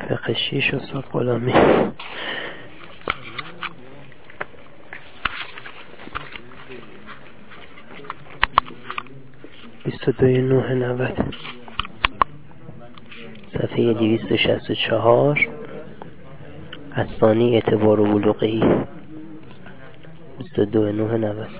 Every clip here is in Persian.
فقه 6 استاد غلامی. 22/9/90 صفحه 264 الثانی اعتبار بلوغی 22/9/90.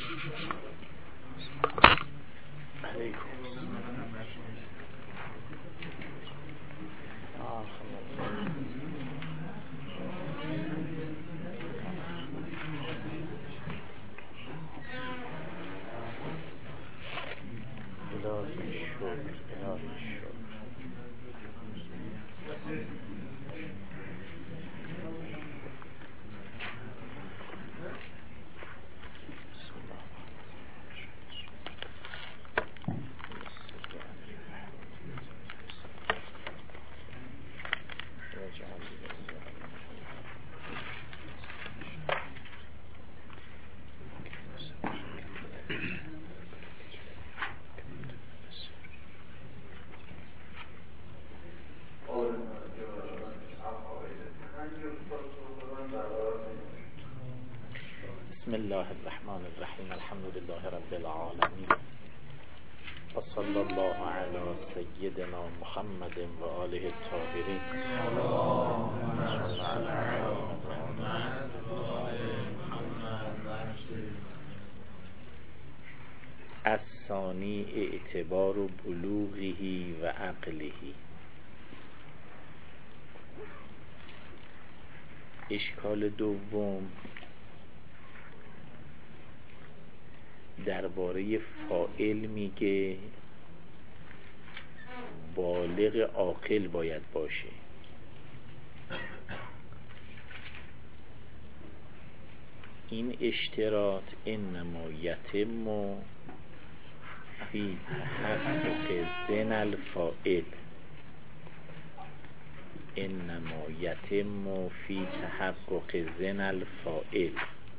بسم الله الرحمن الرحیم. الحمد لله رب العالمین و صلی الله علی سیدنا محمد و آله الطاهرین. الثانی اعتبار بلوغه و عقله. اشکال دوم درباره فاعل میگه بالغ عاقل باید باشه. این اشتراط انما یتم فی تحقق زن الفاعل، انما یتم فی تحقق زن الفاعل.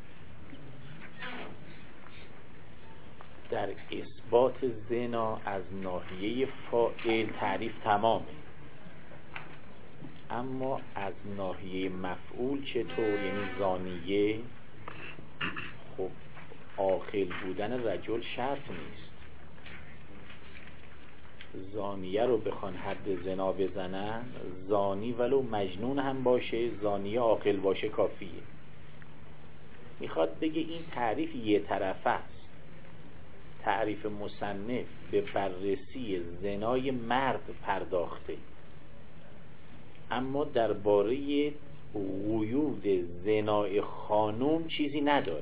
در اثبات زنا از ناحیه فاعل تعریف تمامه، اما از ناحیه مفعول چطور؟ یعنی زانیه، خب عاقل بودن رجل شرط نیست. زانیه رو بخوان حد زنا بزنن، زانی ولو مجنون هم باشه، زانیه عاقل باشه کافیه. میخواد بگه این تعریف یه طرفه است. تعریف مصنف به بررسی زنای مرد پرداخته، اما درباره قیود زنای خانم چیزی نداره.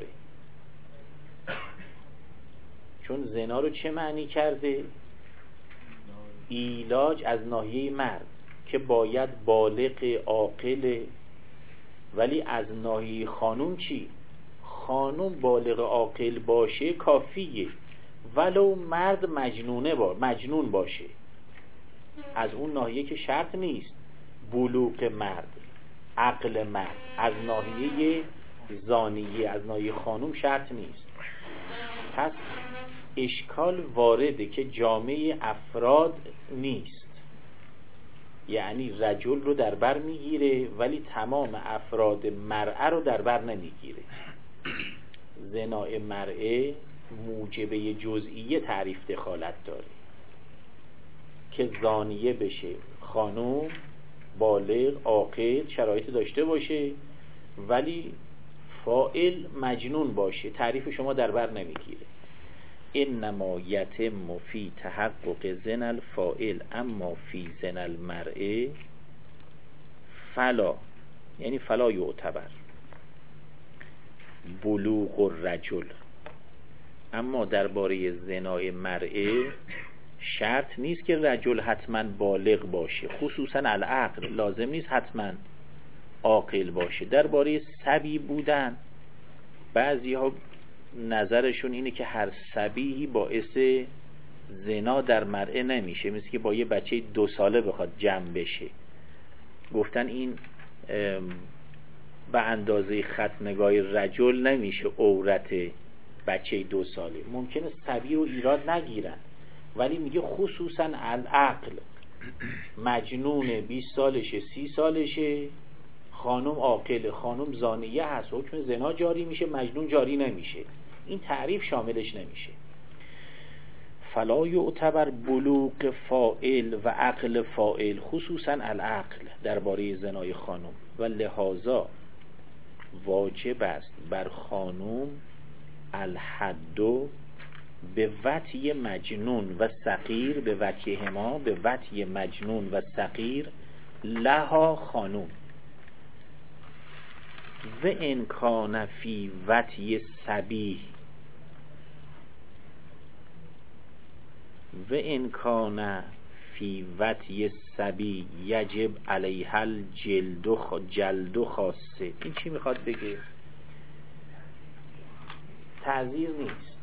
چون زنا رو چه معنی کرده؟ ایلاج از ناحیه مرد که باید بالغ عاقل، ولی از ناحیه خانم چی؟ خانم بالغ عاقل باشه کافیه، ولو مرد مجنون باشه. از اون ناحیه که شرط نیست بلوغ مرد، عقل مرد. از ناحیه زانیه، از ناحیه خانم شرط نیست. پس اشکال وارده که جامعه افراد نیست، یعنی رجل رو در بر میگیره ولی تمام افراد مرأة رو در بر نمیگیره. زنای مرأة موجبه جزئیه تعریف دخالت داره که زانیه بشه خانوم، بالغ عاقل، شرایط داشته باشه، ولی فاعل مجنون باشه، تعریف شما در بر نمیگیره. انما یتم فی تحقق زن الفاعل اما فی زن المرء فلا، یعنی فلا یعتبر بلوغ الرجل. اما درباره زنای مرئه شرط نیست که رجل حتما بالغ باشه، خصوصا العقل لازم نیست حتما عاقل باشه. درباره صبی بودن بعضی ها نظرشون اینه که هر صبی باعث زنا در مرئه نمیشه، مثل که با یه بچه 2 ساله بخواد جمع بشه. گفتن این به اندازه خط نگاه رجل نمیشه عورت بچه 2 ساله. ممکنه صبی رو ایراد نگیرن، ولی میگه خصوصا العقل مجنون 20 سالشه 30 سالشه، خانم عاقله، خانم زانیه هست، حکم زنا جاری میشه، مجنون جاری نمیشه. این تعریف شاملش نمیشه. فلا یعتبر بلوغ فاعل و عقل فاعل، خصوصا العقل درباره زنای خانم، و لذا واجب است بر خانم الحد به وطی مجنون و صغیر، به وطیهما، به وطی مجنون و صغیر لها خانم و ان کان فی وطی صبی و ان کان فی وطی صبی یجب علیها الجلد خاصه. این چی میخواد بگه؟ تعزیر نیست.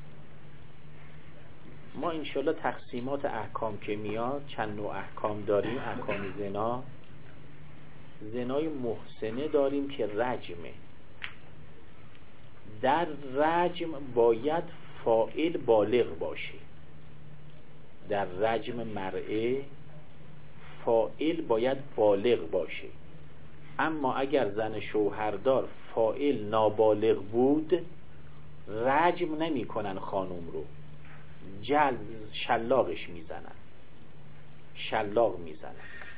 ما انشالله تقسیمات احکام که میاد چند نوع احکام داریم. احکام زنا، زنای محسنه داریم که رجمه. در رجم باید فاعل بالغ باشه. در رجم مرئه فاعل باید بالغ باشه. اما اگر زن شوهردار فاعل نابالغ بود، رجم نمی کنن خانوم رو، شلاقش میزنن، شلاق میزنن،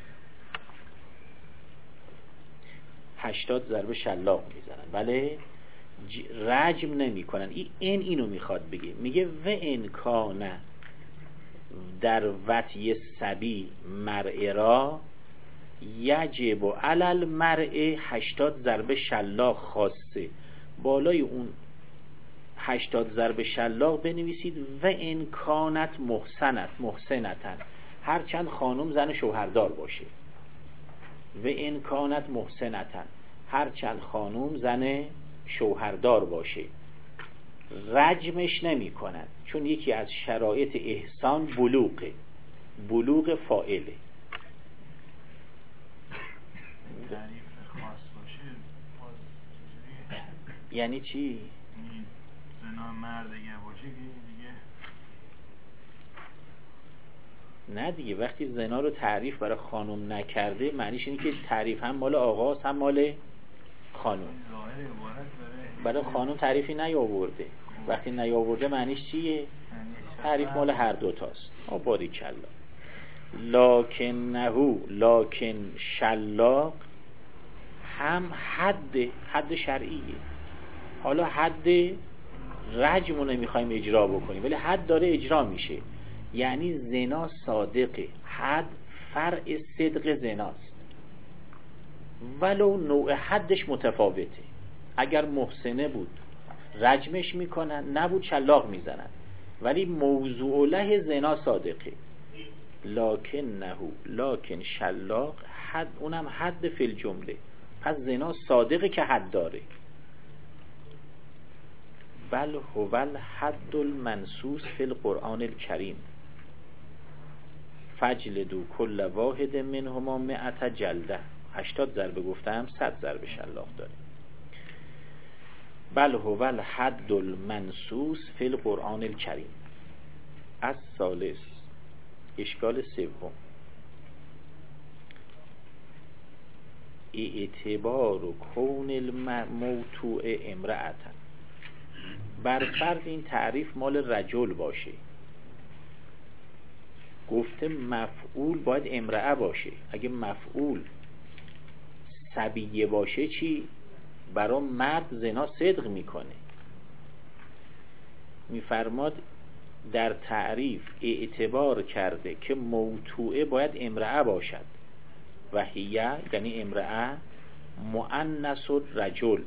80 ضربه شلاق میزنن، بله رجم نمی کنن. اینو میخواد بگه. میگه و ان کان در وطی صبی مرء را یجب علی المرء 80 ضربه شلاق خاصه. بالای اون 80 ضربه شلاق بنویسید و ان کانت محسنتن، هرچند خانم زن شوهردار باشه. و ان کانت محسنتن، هرچند خانم زن شوهردار باشه، رجمش نمی کنن، چون یکی از شرایط احسان بلوغ فاعله. یعنی چی؟ زنا مرد اگر باشه دیگه نه دیگه. وقتی زنا رو تعریف برای خانم نکرده، معنیش اینه که تعریف هم مال آقاست هم مال خانم. برای خانم تعریفی نیاورده. وقتی نیاورده معنیش چیه؟ تعریف مال هر دوتاست. باریکلا. لکن شلاق هم حد شرعیه. حالا حد رجمو نمیخوایم اجرا بکنیم، ولی حد داره اجرا میشه. یعنی زنا صادقه، حد فرع صدق زناست، ولو نوع حدش متفاوته. اگر محسنه بود رجمش میکنن، نبود شلاق میزنن، ولی موضوع له زنا صادقه. لکن شلاق حد، اونم حد فی الجمله. پس زنا صادقه که حد داره. بل هو الحد المنصوص فی القرآن الکریم فجلدوا کل واحد منهما 100 جلده. 80 ضربه گفتم، 100 ضربه شلاق داره. بل هو الحد المنصوص فی القرآن الکریم. الثالث، اشکال سوم، اعتبار کون الموتوع امرأتن. بر فرض این تعریف مال رجل باشه، گفته مفعول باید امرأه باشه. اگه مفعول صبیه باشه چی؟ برای مرد زنا صدق میکنه. میفرماد در تعریف اعتبار کرده که موتوعه باید امرأه باشد و هیه یعنی امرأه مؤنث رجل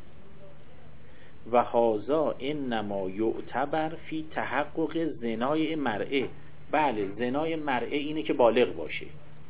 و هذا انما یعتبر فی تحقق زنای مرئه. بله زنای مرئه اینه که بالغ باشه،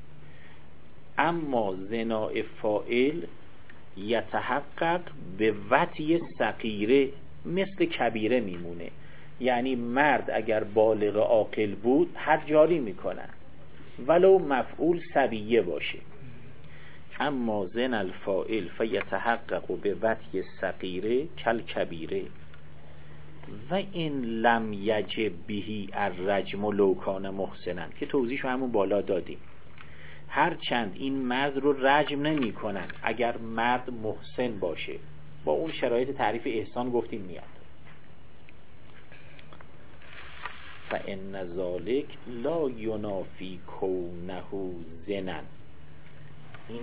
اما زنای فاعل یتحقق به وطی صغیره، مثل کبیره میمونه. یعنی مرد اگر بالغ عاقل بود حد جاری میکنن ولو مفعول صبیه باشه. اما زن الفاعل فیتحقق به وطی صغیره کل کبیره و این لم یجب بهی الرجم لو کان محسنا، که توضیحش همون بالا دادیم. هرچند این مرد رو رجم نمی کنن اگر مرد محسن باشه، با اون شرایط تعریف احسان گفتیم میاد. فإن ذلک لا ینافی کونه زنا، این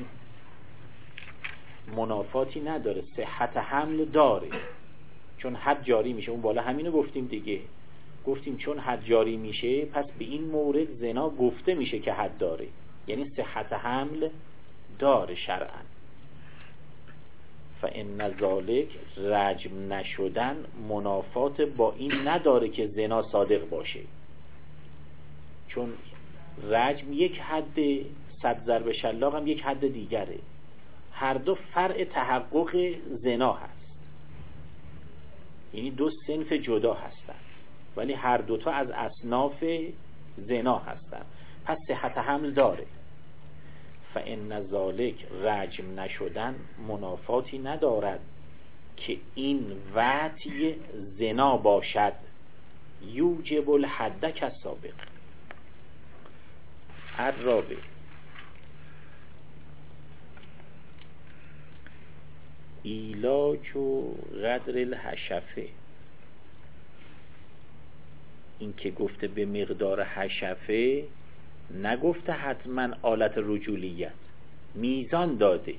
منافاتی نداره، صحت حمل داره، چون حد جاری میشه. اون بالا همینو گفتیم دیگه، گفتیم چون حد جاری میشه پس به این مورد زنا گفته میشه که حد داره، یعنی صحت حمل داره شرعا. فإن ذلک، رجم نشدن منافات با این نداره که زنا صادق باشه، چون رجم یک حد، 100 ضرب شلاق هم یک حد دیگره، هر دو فرع تحقق زنا هست، یعنی دو صنف جدا هستن ولی هر دوتا از اصناف زنا هستن، پس صحت حمل داره. فإن ذلک، رجم نشدن منافاتی ندارد که این وطی زنا باشد، یوجب الحد کالسابق. الرابع، ایلاج و قدر الحشفه، این که گفته به مقدار حشفه، نگفته حتما آلت رجولیت، میزان داده.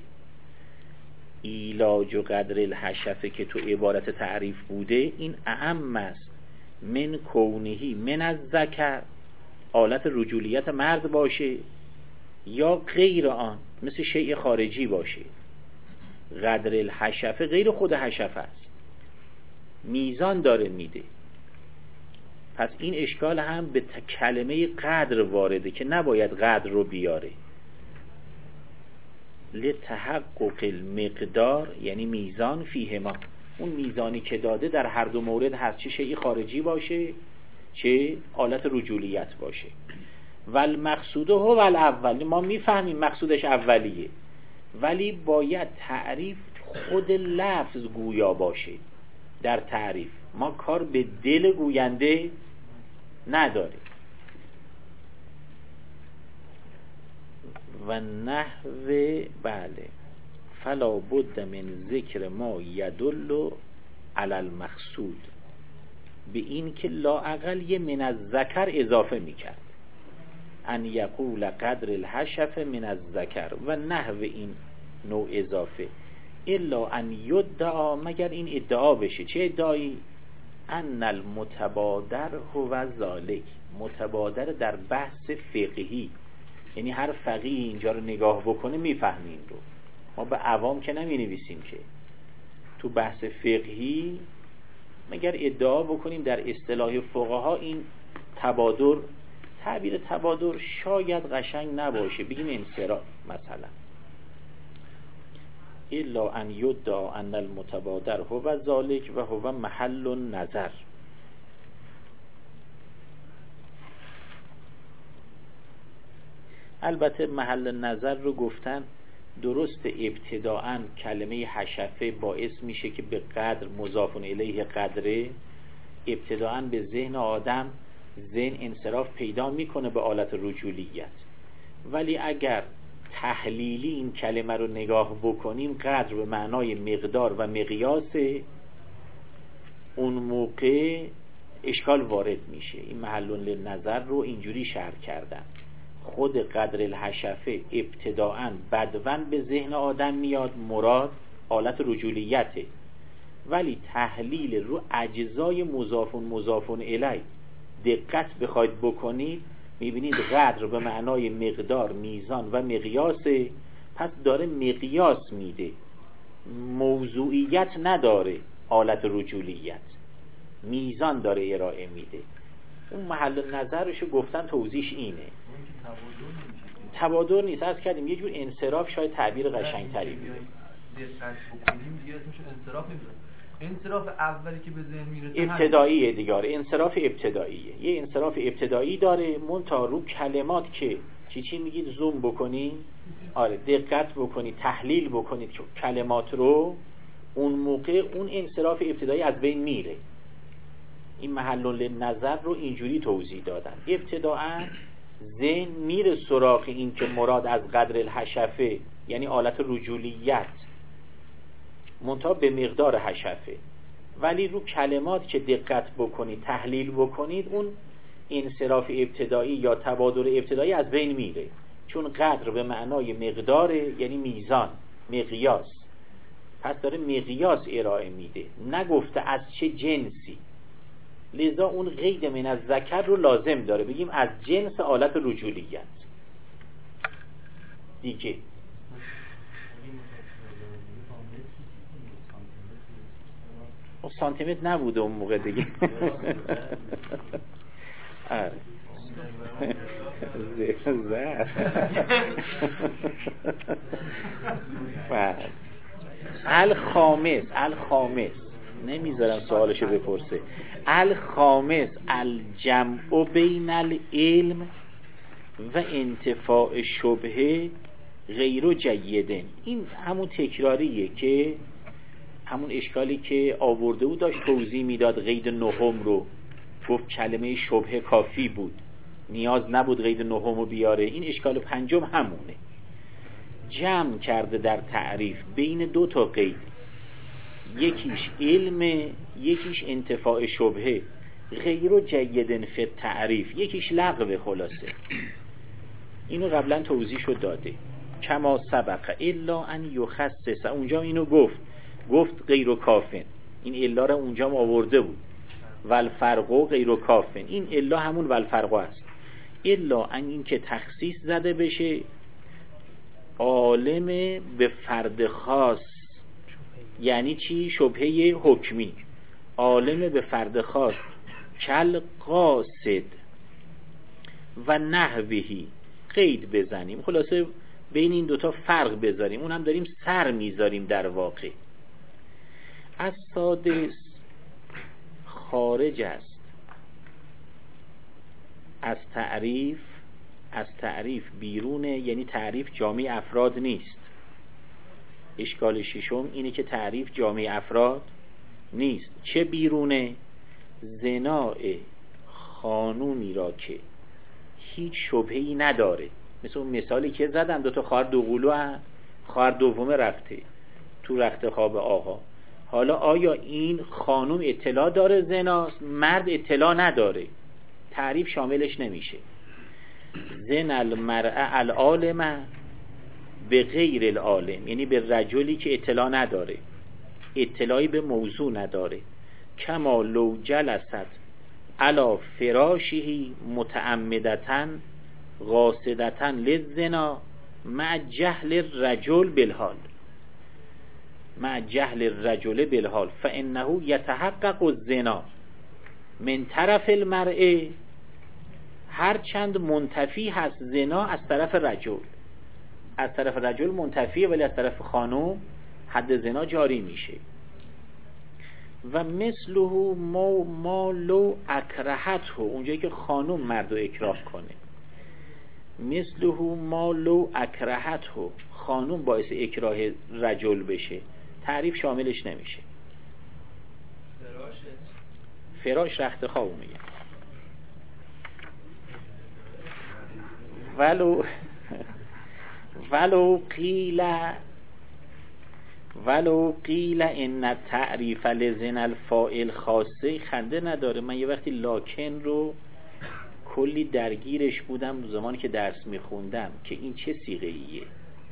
ایلاج و قدر الحشفه که تو عبارت تعریف بوده، این اعم است من کونهی من از ذکر، آلت رجولیت مرد باشه یا غیر آن، مثل شیء خارجی باشه. قدر الحشفه غیر خود حشفه است، میزان داره میده. پس این اشکال هم به کلمه قدر وارده که نباید قدر رو بیاره. لتحقق المقدار، یعنی میزان فیهما، اون میزانی که داده در هر دو مورد هست، چه شیء خارجی باشه چه آلت رجولیت باشه. والمقصود هو الاول، ما میفهمیم مقصودش اولیه، ولی باید تعریف خود لفظ گویا باشه. در تعریف ما کار به دل گوینده نداریم. و نحو، بله، فلا بد من ذکر ما یدل علی المقصود، به این که لااقل یه من از ذکر اضافه میکرد، ان یقول قدر الحشف من از ذکر و نحو این نوع اضافه، الا ان یدعا، مگر این ادعا بشه. چه ادعایی؟ ان المتبادر هو ذالک، متبادر در بحث فقهی، یعنی هر فقیه اینجا رو نگاه بکنه میفهمه این رو، ما به عوام که نمی نویسیم که. تو بحث فقهی مگر ادعا بکنیم در اصطلاح فقها این تبادر، تعبیر تبادر شاید قشنگ نباشه، بگیم انصراف مثلا. الا ان یدعا ان المتبادر هو ذالک و هو محل النظر. البته محل نظر رو گفتن درست، ابتداعاً کلمه حشفه باعث میشه که به قدر مضاف الیه قدره، ابتداعاً به ذهن آدم ذهن انصراف پیدا میکنه به آلت رجولیت، ولی اگر تحلیلی این کلمه رو نگاه بکنیم، قدر به معنای مقدار و مقیاس، اون موقع اشکال وارد میشه. این محل نظر رو اینجوری شرح کردن، خود قدر الحشفه ابتداعاً بدون به ذهن آدم میاد، مراد آلت رجولیته، ولی تحلیل رو اجزای مضافون الی دقت بخواید بکنید، میبینید قدر به معنای مقدار، میزان و مقیاس، پس داره مقیاس میده، موضوعیت نداره، آلت رجولیت، میزان داره ارائه میده. اون محل نظرشو گفتن توضیحش اینه، تبادر نیست، از کردیم یه جور انصراف، شاید تعبیر قشنگتری بیده. دقت بکنیم دیگه اسمش انصراف نمیشه. انصراف اولی که به ذهن میرسه ابتداییه دیگه، انصراف ابتداییه، یه انصراف ابتدایی داره، منتها رو کلمات که چی میگید زوم بکنید، آره دقت بکنید، تحلیل بکنید کلمات رو، اون موقع اون انصراف ابتدایی از بین میره. این محل نظر رو اینجوری توضیح دادن، ابتداعاً ذهن میره سراغ این که مراد از قدر الحشفه یعنی آلت رجولیت منتها به مقدار حشفه، ولی رو کلمات که دقت بکنید تحلیل بکنید اون انصراف ابتدایی یا تبادر ابتدایی از بین میره، چون قدر به معنای مقداره، یعنی میزان، مقیاس، پس داره مقیاس ارائه میده، نگفته از چه جنسی. لذا اون قید من از ذکر رو لازم داره بگیم از جنس آلت رجولیت. دیگه سانتیمتر نبوده اون موقع دیگه. الخامس نمیذارم سوالشو بپرسه. الخامس الجمع بین العلم و انتفاع شبهه غیر جیدن. این همون تکراریه که همون اشکالی که آورده بود داشت توضیح میداد. قید نهم رو گفت کلمه شبهه کافی بود، نیاز نبود قید نهم رو بیاره. این اشکال پنجم همونه، جمع کرده در تعریف بین دو تا قید، یکیش علم، یکیش انتفاع شبهه غیر جیدن فی تعریف، یکیش لغو. خلاصه اینو قبلا توضیح شد داده. کما سبق الا ان یخصص، اونجا اینو گفت غیر کافن، این الا رو اونجا آورده بود. والفرق غیر کافن، این الا همون والفرق است. الا ان این که تخصیص زده بشه عالم به فرد خاص. یعنی چی؟ شبهه حکمی، عالم به فرد خاص، کل قاصد و نحوهی قید بزنیم. خلاصه بین این دوتا فرق بذاریم، اون هم داریم سر میذاریم در واقع. از سادس خارج است از تعریف بیرونه، یعنی تعریف جامع افراد نیست. اشکال ششم اینه که تعریف جامع افراد نیست. چه بیرونه؟ زناء خانومی را که هیچ شبهه‌ای نداره، مثل اون مثالی که زدم، دوتا خواهر دوقلو هم، خواهر دومه رفته تو رخت خواب آقا. حالا آیا این خانوم اطلاع داره زناست، مرد اطلاع نداره؟ تعریف شاملش نمیشه. زن المرأة العالمه به غیر العالم، یعنی به رجلی که اطلاع نداره، اطلاعی به موضوع نداره. کما لو جلست علی فراشهی متعمدتاً قاصدتاً للزنا مع جهل الرجل بالحال فانه یتحقق الزنا من طرف المرء، هرچند منتفی هست زنا از طرف رجل. از طرف رجل منتفیه ولی از طرف خانم حد زنا جاری میشه. و مثله ما لو اکرهته، اونجایی که خانم مردو اکراه کنه. مثله ما لو اکرهته، خانم باعث اکراه رجل بشه، تعریف شاملش نمیشه. فراش رخت خواب میگه. ولو قیل ان تعریف لزن الفاعل خاصه، خنده نداره. من یه وقتی لاکن رو کلی درگیرش بودم زمانی که درس میخوندم که این چه صیغه ایه.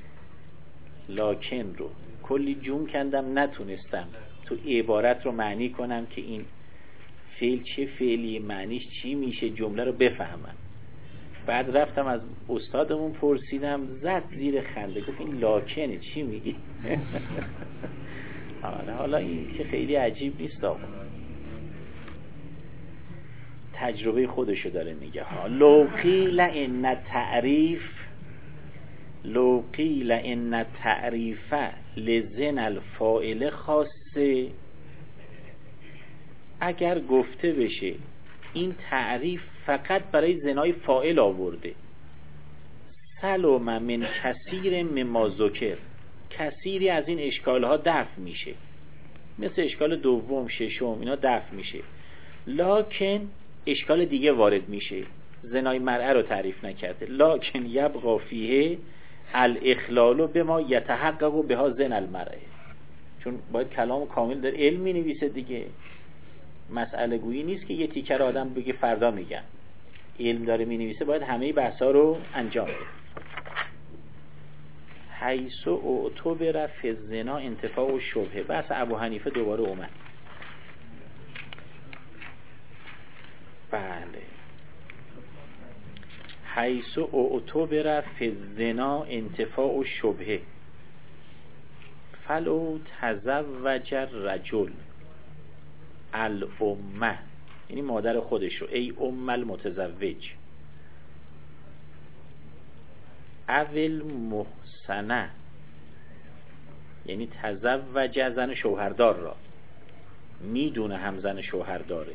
لاکن رو کلی جون کندم، نتونستم تو عبارت رو معنی کنم که این فعل چه فعلی، معنیش چی میشه، جمله رو بفهمم. بعد رفتم از استادمون پرسیدم، زد زیر خنده، گفت این لاکنه، چی میگی؟ حالا این که خیلی عجیب نیست آقا، تجربه خودشو داره میگه ها. لو قیل ان تعریف لزن الفاعل خاصه، اگر گفته بشه این تعریف فقط برای زنای فاعل آورده، سلم من کثیر مما ذکر، کثیری از این اشکالها دفع میشه، مثل اشکال دوم، ششم، اینا دفع میشه. لکن اشکال دیگه وارد میشه. زنای مرأه رو تعریف نکرده. لکن یبقا فیه الاخلال بما یتحقق بها زن المرأه، چون باید کلام کامل در علم می نویسه دیگه. مسئله گویی نیست که یه تیکر آدم بگه فردا میگن. علم داره می نویسه، باید همه بحثا رو انجام بده. حیث اعتبر فی الزنا انتفاع و شبهه. بحث ابو حنیفه دوباره اومد. بله. حیث اعتبر فی الزنا انتفاع و شبهه فلو تزوج الرجل الامه، یعنی مادر خودش رو، ای ام المتزوج، اول محسنه، یعنی تزوج زن شوهردار را، میدونه هم زن شوهرداره.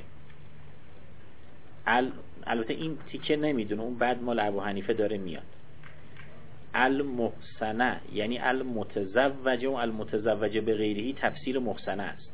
البته این تیکه نمیدونه، اون بعد مال ابو حنیفه داره میاد. المحسنه یعنی المتزوجه، و المتزوجه به غیرهی تفسیر محسنه است.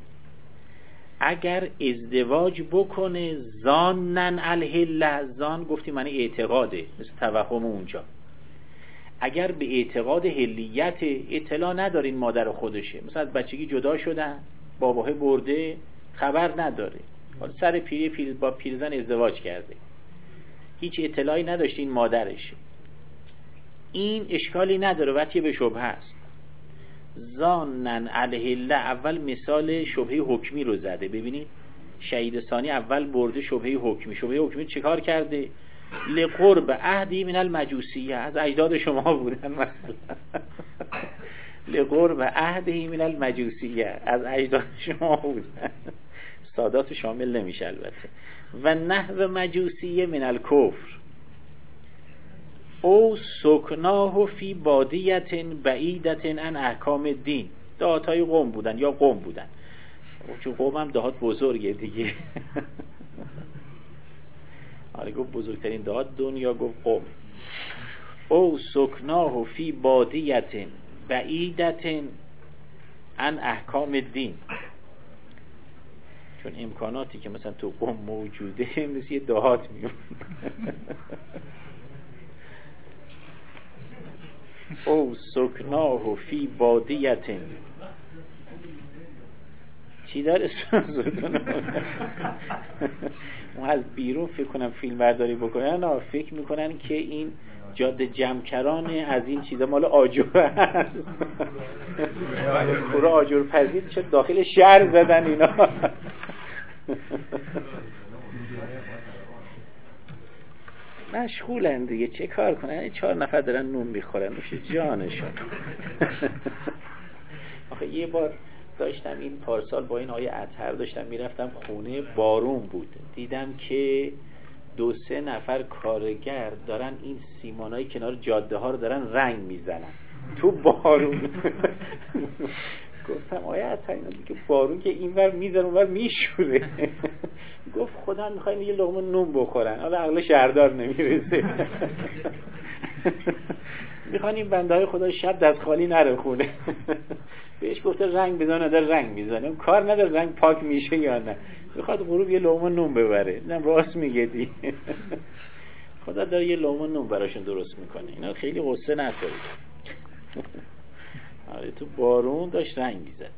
اگر ازدواج بکنه زانن الحله، زان گفتیم معنی اعتقاده، مثل توهم اونجا. اگر به اعتقاد حلیت اطلاع ندارین مادر خودشه، مثلا از بچگی جدا شدن، باباه برده، خبر نداره، سر پیری با پیرزن ازدواج کرده، هیچ اطلاعی نداشتین مادرشه، این اشکالی نداره، وقتی به شبهه است. زانن الحله، اول مثال شبهه حکمی رو زده. ببینید شهید ثانی اول برده شبهه حکمی. شبهه حکمی چه کار کرده؟ لقرب عهدی من المجوسیه، از اجداد شما بودن مثلا. لقرب عهدی من المجوسیه، از اجداد شما بودن. سادات شامل نمیشه البته. و نحو مجوسیه من الکفر او سکناه فی بادیت بعیدت عن احکام الدین. دهاتای قوم بودن یا قوم بودن، چون قوم هم دهات بزرگه دیگه. آره گفت بزرگترین دهات دنیا، گفت قوم. او سکناه فی بادیت بعیدت عن احکام الدین، چون امکاناتی که مثلا تو قوم موجوده مثل یه دهات میمونه. او سکناه فی بادیت، چی داره اون از بیرون فکر کنم فیلم برداری بکنن، فکر میکنن که این جاده جمکران از این چیزا مال آجور هست. پورا آجور پذیر چه داخل شهر زدن اینا. مشغولن دیگه، چه کار کنن؟ 4 نفر دارن نون میخورن، میشه جانشون. آخه یه بار داشتم این پارسال با این آیه اطهر داشتم میرفتم خونه، بارون بود، دیدم که 2-3 نفر کارگر دارن این سیمانای کنار جاده ها رو دارن رنگ میزنن تو بارون. گفتم آیه اطهر اینا دیگه بارون که این ور میزنه اون ور میشوره. گفت خدا میخوایم یه لقمه نون بخورن، حالا عقل شهردار نمیرسه. میخوان این بنده های خدا شب دست خالی نره خونه. بهش گفته رنگ بزن، نداره رنگ میزنه، کار نداره رنگ پاک میشه یا نه، میخواد غروب یه لقمه نون ببره. نه راست میگه دی. خدا داره یه لقمه نون براشون درست میکنه، اینا خیلی غصه نخورید. آره تو بارون داشت رنگ میزد.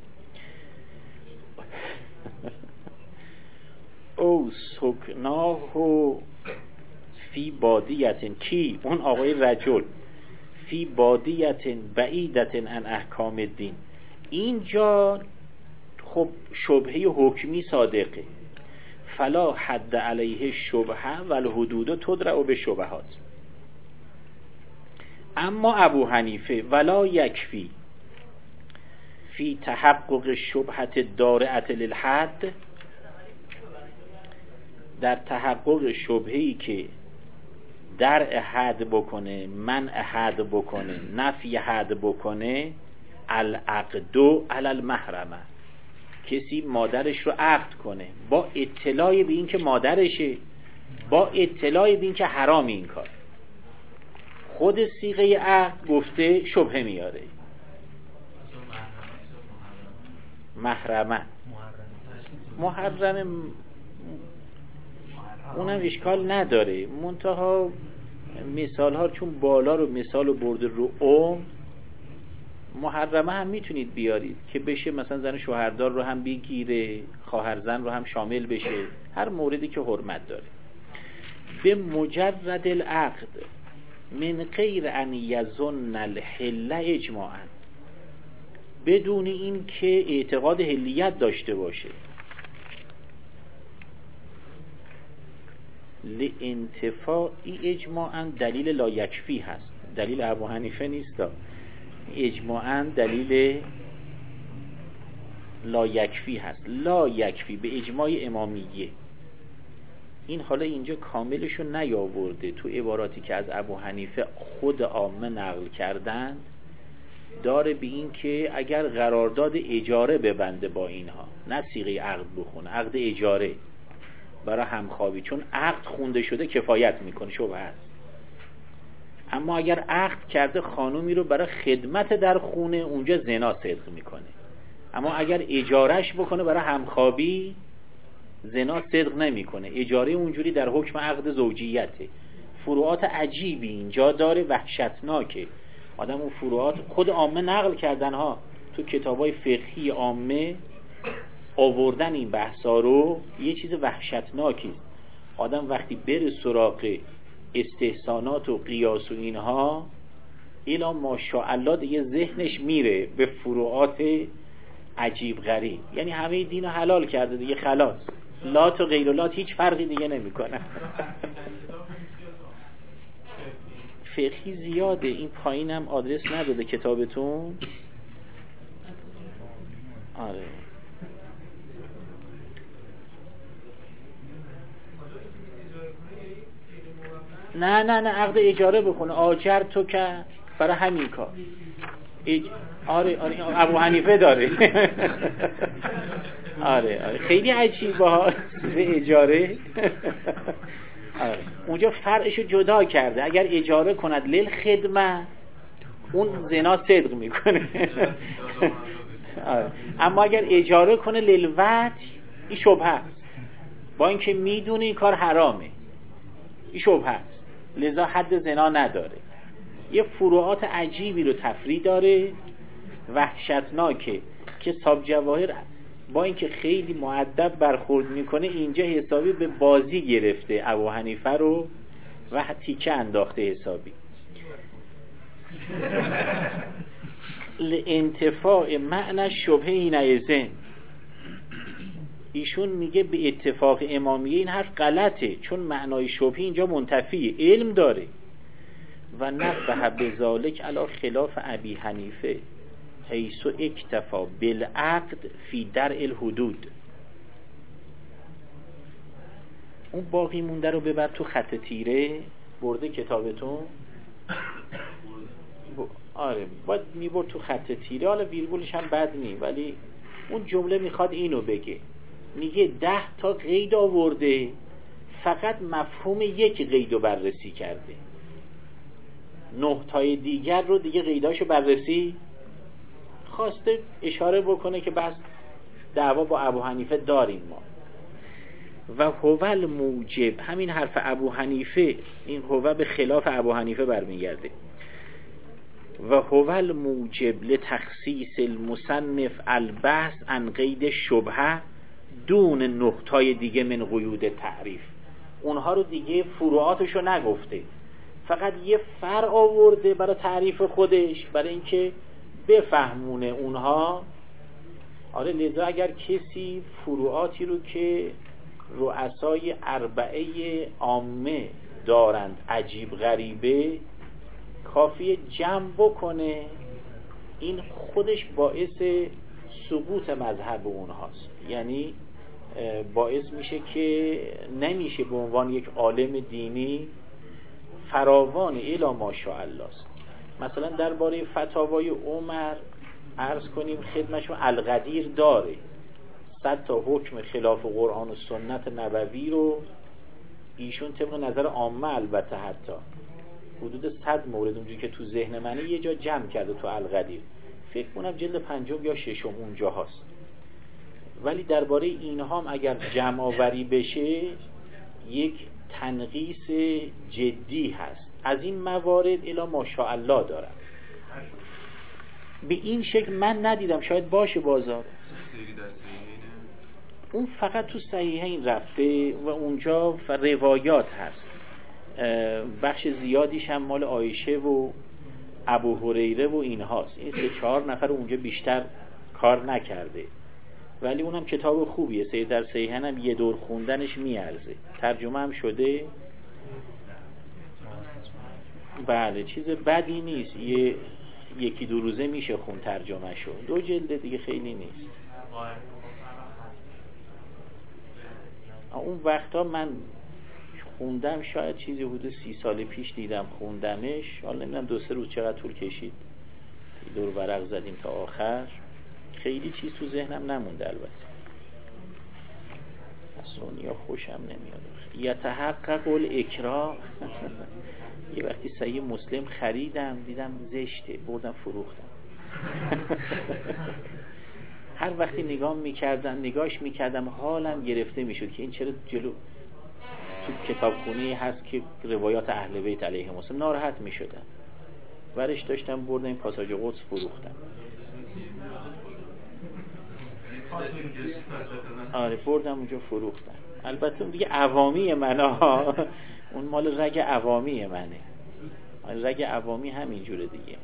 او سکناه فی بادیتن، کی؟ اون آقای رجل. فی بادیتن بعیدتن عن احکام الدین. اینجا خب شبهه حکمی صادقه. فلا حد علیه شبهه و الحدود تدرع به شبهات. اما ابو حنیفه ولا یکفی فی تحقق شبهت دارعت للحد، در تحقق شبهه‌ای که درع حد بکنه، منع حد بکنه، نفی حد بکنه، العقد علی المحرمه، کسی مادرش رو عقد کنه با اطلاع به این که مادرشه، با اطلاع به این که حرام این کار، خود صیغه عقد گفته شبهه میاره. محرمه اونم اشکال نداره، منتها مثال ها چون بالا رو مثال برده رو محرمه هم میتونید بیارید که بشه، مثلا زن شوهردار رو هم بگیره، خواهر زن رو هم شامل بشه، هر موردی که حرمت داره. به مجرد العقد من غیر ان یظن الحل اجماعا، بدون این که اعتقاد حلیت داشته باشه. لانتفاعی اجماعا دلیل لا یکفی هست، دلیل ابو حنیفه نیست. اجماعا دلیل لا یکفی هست، لا یکفی به اجماع امامیه. این حالا اینجا کاملشو نیاورده، تو عباراتی که از ابو حنیفه خود عامه نقل کردن داره به این که اگر قرارداد اجاره ببنده با اینها، نه صیغه عقد بخونه، عقد اجاره برای همخوابی، چون عقد خونده شده کفایت میکنه، شبهه است. اما اگر عقد کرده خانومی رو برای خدمت در خونه، اونجا زنا صدق میکنه. اما اگر اجارش بکنه برای همخوابی، زنا صدق نمیکنه. اجاره اونجوری در حکم عقد زوجیته. فروعات عجیبی اینجا داره، وحشتناکه. آدم اون فروعات خود عامه نقل کردن ها، تو کتابای فقهی عامه آوردن این بحثا رو، یه چیز وحشتناکی است. آدم وقتی بره سراغ استحسانات و قیاس و اینها، اینا ماشاءالله دیگه ذهنش میره به فروعات عجیب غریب. یعنی همه دین رو حلال کرده دیگه، خلاص لات و غیر لات هیچ فرقی دیگه نمیکنه. فقهی زیاده. این پایینم آدرس نداده کتابتون؟ آره نه عقد اجاره بکنه، آجر تو که برای همین کار. آره ابو حنیفه داره. آره خیلی عجیبه ها اجاره. آره اونجا فرعشو جدا کرده. اگر اجاره کند لیل خدمه، اون زنا صدق میکنه. آره. اما اگر اجاره کنه لیل وط، این شبهه است. با اینکه میدونه این کار حرامه، این شبهه است، لذا حد زنا نداره. یه فروعات عجیبی رو تفرید داره، وحشتناکه، که صاحب جواهر با اینکه خیلی مؤدب برخورد میکنه، اینجا حسابی به بازی گرفته ابو حنیفه رو و تیکه انداخته حسابی. لانتفاع معنی شبهه اینایزن، ایشون میگه به اتفاق امامیه این حرف غلطه، چون معنای شبهه اینجا منتفیه، علم داره. و نبه بذالک علی خلاف ابی حنیفه حیث اکتفا بالعقد فی درء الحدود. اون باقی مونده رو ببر تو خط تیره، برده کتابتون؟ آره باید میبرد تو خط تیره. حالا ویرگولش هم بد نی، ولی اون جمله میخواد اینو بگه، میگه 10 تا قید آورده، فقط مفهوم یک قید رو بررسی کرده، 9 تای دیگر رو دیگه قیداشو بررسی خواسته اشاره بکنه که بس دعوا با ابو حنیفه داریم ما. و هو موجب، همین حرف ابو حنیفه، این هو به خلاف ابو حنیفه برمیگرده. و هو موجب لتخصیص المصنف البحث عن قید شبهه دون 9 تای دیگه من قیود تعریف. اونها رو دیگه فروعاتشو نگفته، فقط یه فرع آورده برای تعریف خودش، برای اینکه بفهمونه اونها. آره لذا اگر کسی فروعاتی رو که رؤسای اربعه عامه دارند عجیب غریبه، کافیه جمع بکنه، این خودش باعث سقوط مذهب اونهاست. یعنی باعث میشه که نمیشه به عنوان یک عالم دینی فراوان الی ماشاءالله است. مثلا درباره فتاوای عمر عرض کنیم خدمتشون القدیر داره، 100 تا حکم خلاف قرآن و سنت نبوی رو ایشون طبق نظر عامه البته حتی حدود 100 مورد اونجوری که تو ذهن منه یه جا جمع کرده تو القدیر، فکر کنم جلد 5 یا 6 اونجا هست. ولی درباره اینها هم اگر جمع آوری بشه یک تنقیص جدی هست. از این موارد الی ماشاءالله دارم. به این شکل من ندیدم، شاید باشه بازار. اون فقط تو صحیحین رفته و اونجا روایات هست، بخش زیادیش هم مال عایشه و ابو هریره و این هاست. این 3-4 نفر اونجا بیشتر کار نکرده، ولی اونم کتاب خوبیه. در صحیحین هم یه دور خوندنش میارزه. ترجمه هم شده. بله چیز بدی نیست، یکی دو روزه میشه خون ترجمه شو. 2 جلد دیگه خیلی نیست. اون وقتا من خوندم، شاید چیزی حدود 30 سال پیش دیدم خوندمش. حالا نمیدونم 2-3 روز چقدر طول کشید، دور ورق زدیم تا آخر. خیلی چیز تو ذهنم نمونده. البته سونیا خوشم نمیاد. یتحقق الاکراه. یه وقتی صحیح مسلم خریدم دیدم زشته، بردم فروختم. هر وقتی نگاهش میکردم حالم گرفته میشد که این چرا جلو تو کتابخونه هست که روایات اهل بیت علیهم السلام. ناراحت میشدم، ورش داشتم بردم این پاساژ قدس فروختم. آره بردم اونجا فروختم. البته اون دیگه عوامی منه، اون مال رگ عوامی منه. رگ عوامی همینجوره دیگه.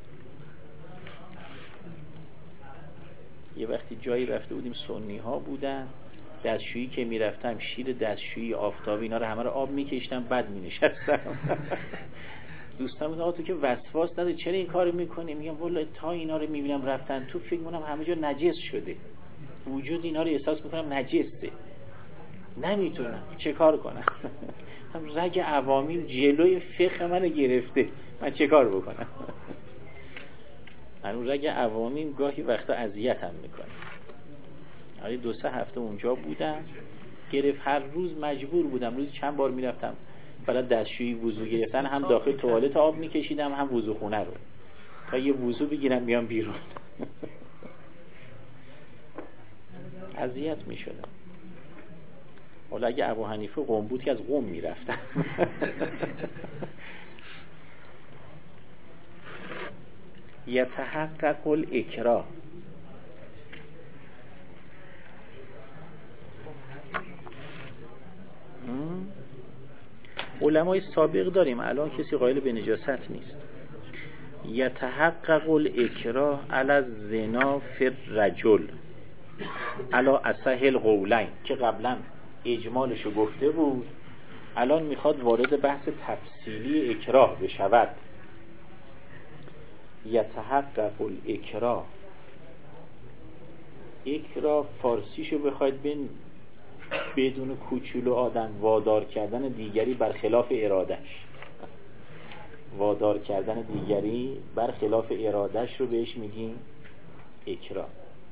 یه وقتی جایی رفته بودیم، سنی ها بودن، دستشویی که میرفتم شیر دستشویی آفتابی اینا رو همه رو آب میکشتم، بعد مینشستم. دوستان میگن آقا تو که وسواس نداری چرا این کارو میکنی؟ میگم والله تا اینا رو میبینم رفتن تو فکر میکنم همه جا نجس شده، وجود اینا رو احساس میکنم نجسه، نمیتونم چه کار کنم. هم رگ عوامی جلوی فقه منو گرفته، من چه کار بکنم؟ من رگ عوامی گاهی وقتا اذیتم میکنه. حالا 2-3 هفته اونجا بودم، گرفت هر روز مجبور بودم، روز چند بار میرفتم برای دستشویی وضو گرفتن، هم داخل توالت آب میکشیدم هم وضو خونه رو، تا یه وضو بگیرم بیام بیرون. اذیت میشدم. حالا اگه ابو حنیفه قم بود که از قم میرفتم. یتحقق الاکراه. علمای سابق داریم، الان کسی قائل به نجاست نیست. یتحقق الاکراه علی الزنا فی الرجل علی اصح القولین، که قبلا اجمالشو گفته بود، الان میخواد وارد بحث تفصیلی اکراه بشود. یتحقق الاکراه. اکراه فارسیشو بخواید بدون کوچولو آدم وادار کردن دیگری بر خلاف ارادش، وادار کردن دیگری بر خلاف ارادش رو بهش میگیم اکراه.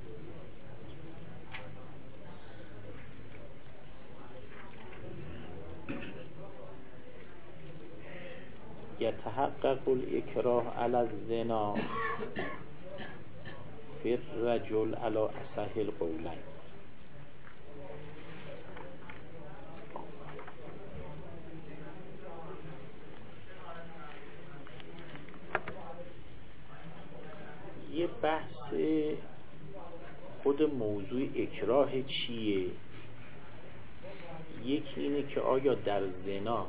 یتحقق الاکراه علی الزنا فی الرجل علی اصح القولین. یه بحث خود موضوع اکراه چیه؟ یکی اینه که آیا در زنا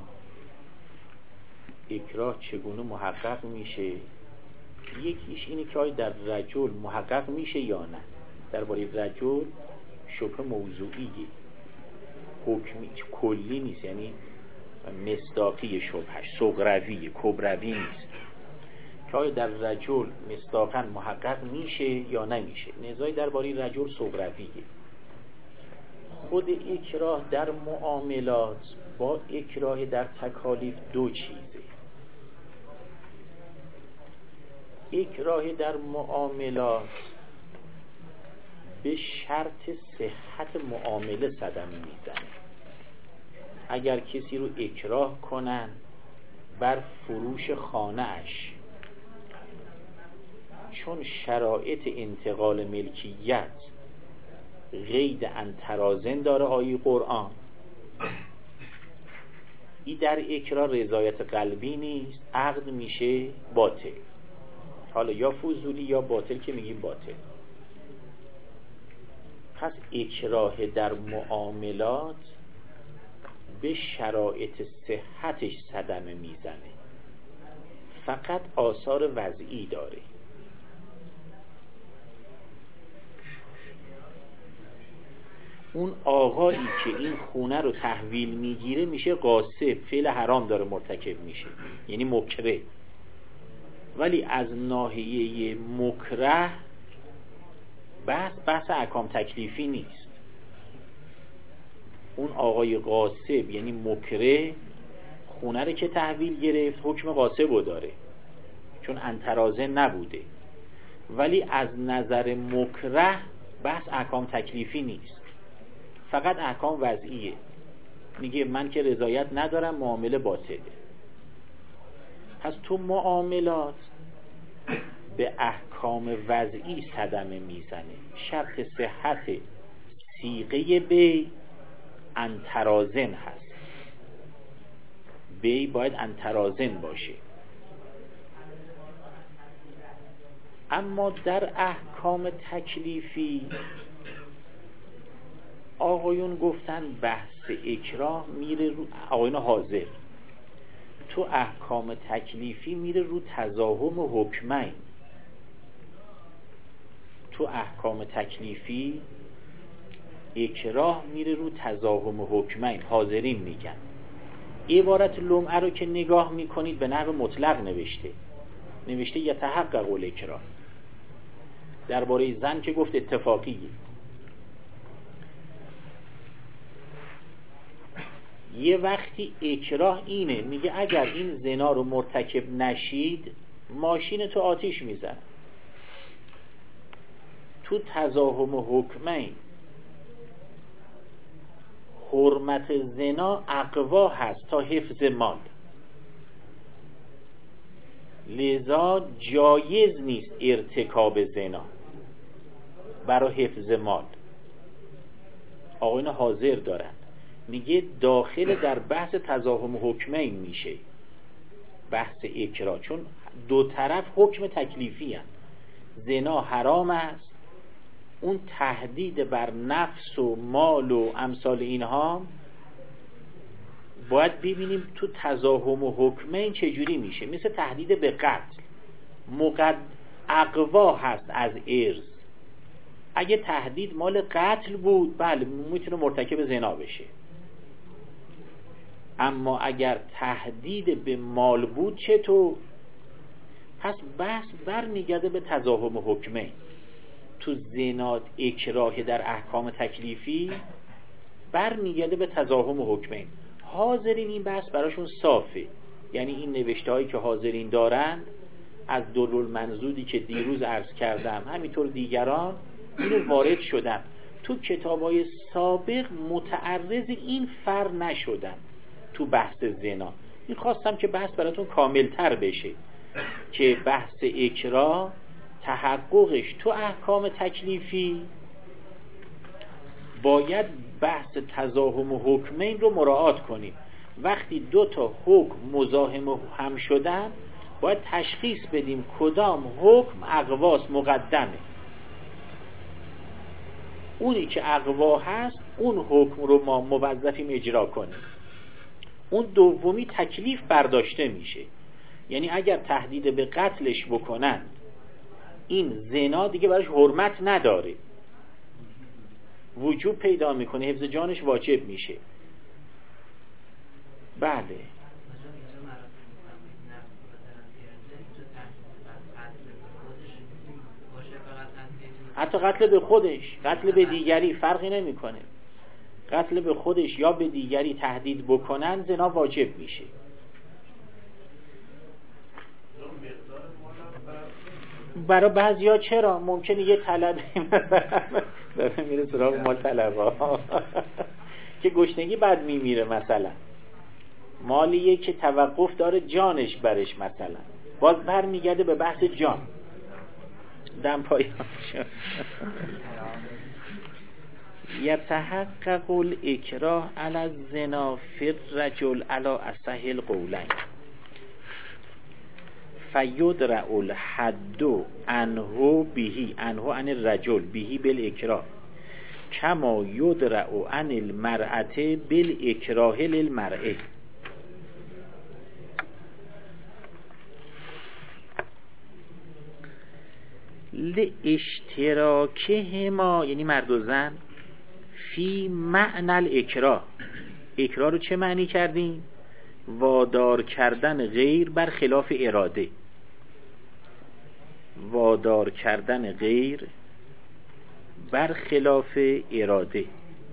اکراه چگونه محقق میشه، یکیش اینه که آیا در رجل محقق میشه یا نه. درباره رجل شبهه موضوعیه، حکمی کلی نیست، یعنی مصداقی شبهش صغروی کبروی نیست که آیا در رجل مصداقاً محقق میشه یا نمیشه. نزاعی درباره رجل صغرویه. خود اکراه در معاملات با اکراه در تکالیف دو چیزه. اکراه در معاملات به شرط صحت معامله صدمه میزنه. اگر کسی رو اکراه کنن بر فروش خانه اش، چون شرایط انتقال ملکیت قید ان ترازن داره آیه قرآن، این در اکراه رضایت قلبی نیست، عقد میشه باطل. حالا یا فضولی یا باطل که میگیم باطل. پس اکراه در معاملات به شرایط صحتش صدمه میزنه، فقط آثار وضعی داره. اون آقایی که این خونه رو تحویل میگیره میشه غاصب، فعل حرام داره مرتکب میشه، یعنی مکره. ولی از ناحیه مکره بحث احکام تکلیفی نیست. اون آقای غاصب یعنی مکره خونه رو که تحویل گرفت حکم غاصب رو داره، چون انترازه نبوده. ولی از نظر مکره بحث احکام تکلیفی نیست، فقط احکام وضعیه. میگه من که رضایت ندارم، معامله باطله. پس تو معاملات به احکام وضعی صدمه میزنه. شرط صحت صیغه بی انترازن هست. بی باید انترازن باشه. اما در احکام تکلیفی آقایون گفتن بحث اکراه میره رو آقایون حاضر، تو احکام تکلیفی میره رو تزاحم حکمین. تو احکام تکلیفی اکراه میره رو تزاحم حکمین. حاضرین میگن عبارت لمعه رو که نگاه میکنید به نحو مطلق نوشته یتحقق الاکراه. درباره زن که گفت اتفاقیه. یه وقتی اکراه اینه، میگه اگر این زنا رو مرتکب نشید ماشین تو آتیش میزن. تو تزاحم حکمین حرمت زنا اقوا هست تا حفظ مال، لذا جایز نیست ارتکاب زنا برای حفظ مال. آقایون حاضر دارن، میگه داخل در بحث تزاحم حکمین میشه بحث اکراه، چون دو طرف حکم تکلیفی هست. زنا حرام است، اون تهدید بر نفس و مال و امثال اینها باید ببینیم تو تزاحم حکمین چجوری میشه. مثل تهدید به قتل اقوا هست از ارث. اگه تهدید مال قتل بود بله میتونه مرتکب زنا بشه، اما اگر تهدید به مال بود چطور؟ پس بحث برمیگرده به تزاحم حکمین. تو زنا اکراه در احکام تکلیفی برمیگرده به تزاحم حکمین. حاضرین این بحث براشون صافه، یعنی این نوشته هایی که حاضرین دارند از دلالمنزودی که دیروز عرض کردم، همینطور دیگران اینو وارد شدن. تو کتابای سابق متعرض این فر نشدن تو بحث زنا. این خواستم که بحث براتون کاملتر بشه که بحث اکراه تحققش تو احکام تکلیفی باید بحث تزاحم حکمین رو مراعات کنیم. وقتی دو تا حکم مزاحم هم شدن باید تشخیص بدیم کدام حکم اقواست، مقدمه. اونی که اقوا هست اون حکم رو ما موظفیم اجرا کنیم. اون دومی تکلیف برداشته میشه. یعنی اگر تهدید به قتلش بکنن این زنا دیگه براش حرمت نداره، وجوب پیدا میکنه، حفظ جانش واجب میشه. بله حتی قتل به خودش، قتل به دیگری فرقی نمیکنه. قتل به خودش یا به دیگری تهدید بکنن زنا واجب میشه. برای بعضیا چرا؟ ممکنه یه طلبی داره میره سراغ مال طلبا که گشنگی بعد میمیره، مثلا مالیه که توقف داره جانش برش، مثلا باز بر میگرده به بحث جان. دم پایان شد. یتحقق الاکراه علی الزنا فی الرجل علی اصح القولین فیدرع الحد عنه بهی، عنه عن الرجل بهی بالاکراه کما یدرع عن المرأة بالاکراه للمرأة. لاشتراکهما یعنی مرد و زن فی معنی الاکراه. اکراه رو چه معنی کردیم؟ وادار کردن غیر بر خلاف اراده. وادار کردن غیر بر خلاف اراده.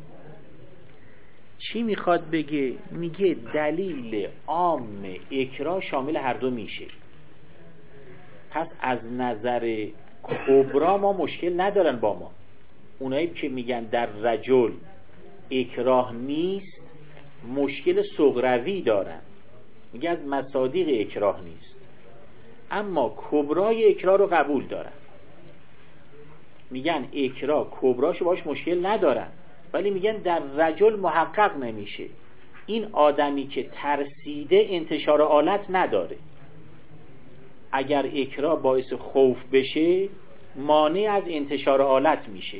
چی میخواد بگه؟ میگه دلیل عام اکراه شامل هر دو میشه. پس از نظر کبرا ما مشکل ندارن با ما. اونایی که میگن در رجل اکراه نیست مشکل صغروی دارن، میگه از مصادیق اکراه نیست. اما کبرای اکراه رو قبول دارن، میگن اکراه کبراشو باش مشکل ندارن، ولی میگن در رجل محقق نمیشه. این آدمی که ترسیده انتشار آلت نداره، اگر اکراه باعث خوف بشه مانع از انتشار آلت میشه.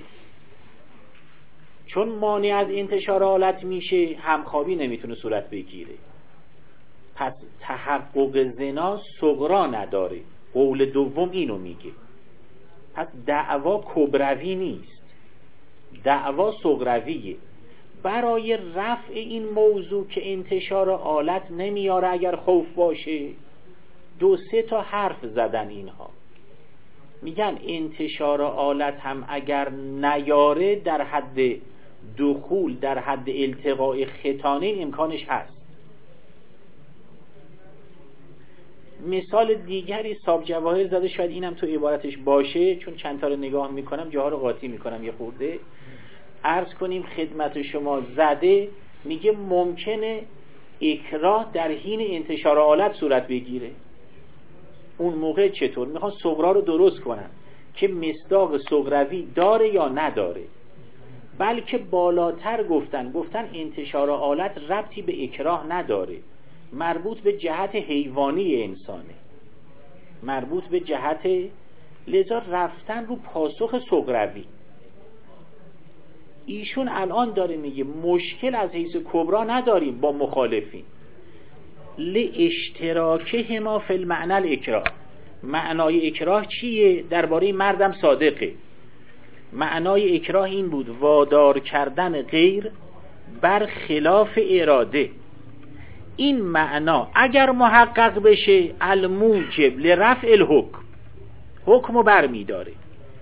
چون مانع از انتشار آلت میشه همخوابی نمیتونه صورت بگیره. پس تحقق زنا صغرا نداره. قول دوم اینو میگه. پس دعوا کبروی نیست، دعوا صغرویه. برای رفع این موضوع که انتشار آلت نمیاره اگر خوف باشه، 2-3 تا حرف زدن اینها. میگن انتشار آلت هم اگر نیاره در حد دخول، در حد التقاء ختانه امکانش هست. مثال دیگری صاحب جواهر زده، شاید اینم تو عبارتش باشه چون چند تا رو نگاه میکنم جاها رو قاطی میکنم یه خورده. عرض کنیم خدمت شما زده، میگه ممکنه اکراه در حین انتشار آلت صورت بگیره. اون موقع چطور؟ میخوان صغرا رو درست کنن که مصداق صغروی داره یا نداره. بلکه بالاتر گفتن انتشار آلت ربطی به اکراه نداره، مربوط به جهت حیوانی انسانه، مربوط به جهت، لذا رفتن رو پاسخ صغروی. ایشون الان داره میگه مشکل از حیث کبرا نداریم با مخالفین. لاشتراکهما فی المعنى الاکراه. معنای اکراه چیه؟ درباره مردم صادقه. معنای اکراه این بود وادار کردن غیر بر خلاف اراده. این معنا اگر محقق بشه الموجب لرفع الحکم، حکمو بر می داره.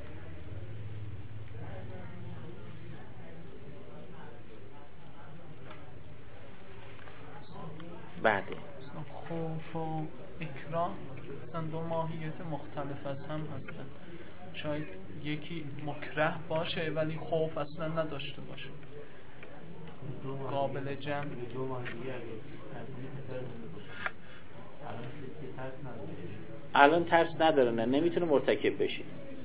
بعد خوف و اکراه اصلا دو ماهیت مختلف از هم هستن. شاید یکی مکره باشه ولی خوف اصلا نداشته باشه، قابل جمع. الان ترس نداره، نه نمیتونه مرتکب بشه.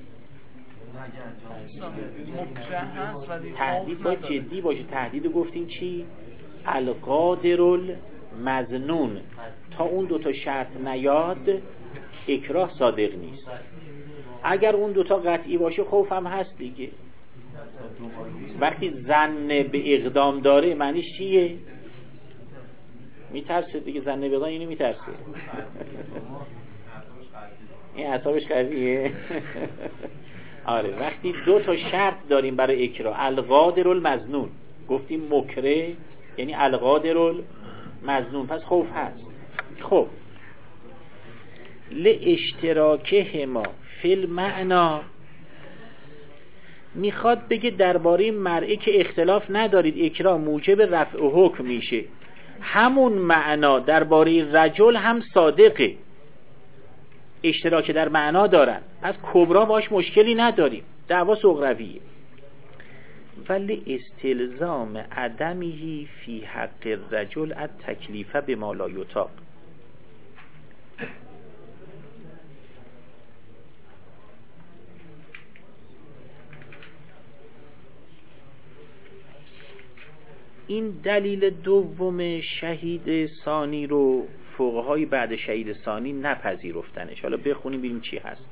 مکره هست ولی تهدید باید جدی باشه. تهدید گفتیم چی؟ القادر المظنون. تا اون 2 تا شرط نیاد اکراه صادق نیست. اگر اون 2 تا قطعی باشه خوف هم هست دیگه. وقتی ظن به اقدام داره معنیش چیه؟ میترسه دیگه. ظن به اقدام اینو میترسه. این اعصابش قویه. آره وقتی 2 تا شرط داریم برای اکراه، القادر المظنون، گفتیم مکره یعنی القادر المظنون، پس خوف هست. خب لاشتراکهما فی المعنی، میخواد بگه درباره مرئه که اختلاف ندارید اکراه موجب رفع حکم میشه، همون معنا درباره رجل هم صادقه، اشتراک در معنا دارن، از کبرا باش مشکلی نداریم، دعوا صغرویه. ولی استلزام عدمه فی حق الرجل التکلیف بما لا یطاق. این دلیل دوم شهید ثانی رو فقهای بعد شهید ثانی نپذیرفتنش. حالا بخونیم ببینیم چی هست.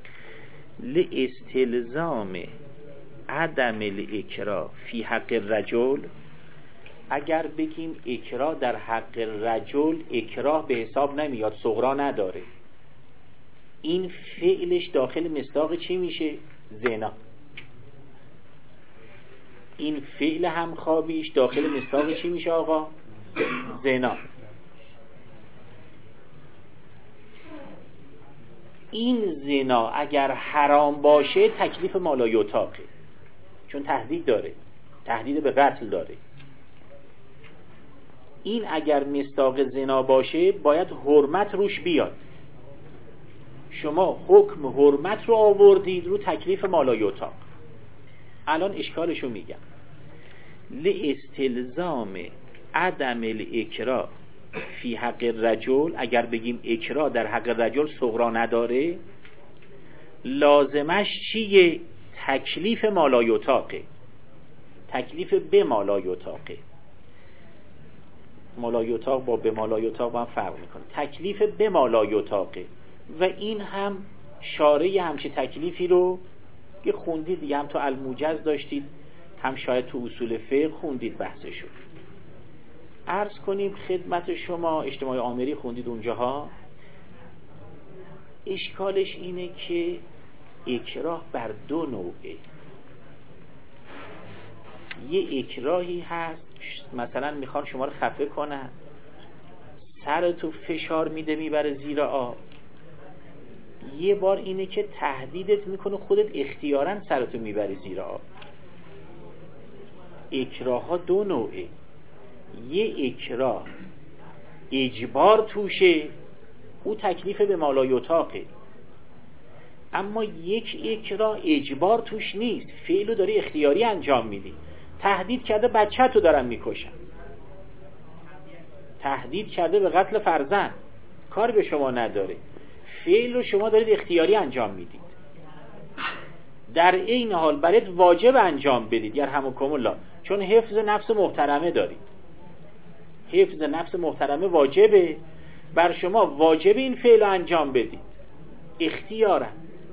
لاستلزام عدم الاکراه فی حق الرجل، اگر بگیم اکراه در حق رجل، اکراه به حساب نمیاد، صغرا نداره، این فعلش داخل مصداق چی میشه؟ زنا. این فعل همخوابیش داخل مصداق چی میشه آقا؟ زنا. این زنا اگر حرام باشه تکلیف مالایطاقه، چون تهدید داره، تهدید به قتل داره. این اگر مصداق زنا باشه باید حرمت روش بیاد. شما حکم حرمت رو آوردید رو تکلیف مالایطاق. الان اشکالشو میگم. لاستلزام عدم الاکراه فی حق الرجل، اگر بگیم اکراه در حق رجل صغرا نداره، لازمش چیه؟ تکلیف مالایطاقه، تکلیف به مالایطاقه. مالایطاق با به مالایطاق با هم فرق میکنه. تکلیف به مالایطاقه و این هم شارع همچه تکلیفی رو که خوندید دیگه، هم تو الموجز داشتید، هم شاید تو اصول فقه خوندید بحثشو. عرض کنیم خدمت شما، اجتماع آمری خوندید اونجاها. اشکالش اینه که اکراه بر دو نوعه. یه اکراهی هست مثلا میخوان شما رو خفه کنن، سرتو فشار میده میبره زیر آب. یه بار اینه که تهدیدت میکنه خودت اختیاراً سرتو میبری زیر آب. اکراه ها دو نوعه. یه اکراه اجبار توشه، او تکلیف به مالایطاقه. اما یک اکراه اجبار توش نیست، فعلو داری اختیاری انجام میدی. تهدید کرده بچه تو دارن میکشن، تهدید کرده به قتل فرزند، کار به شما نداره، فعل رو شما دارید اختیاری انجام میدید. در این حال برات واجب انجام بدید، یرحمکم الله، چون حفظ نفس محترمه دارید. حفظ نفس محترمه واجبه بر شما، واجب این فعل رو انجام بدید اختیارا.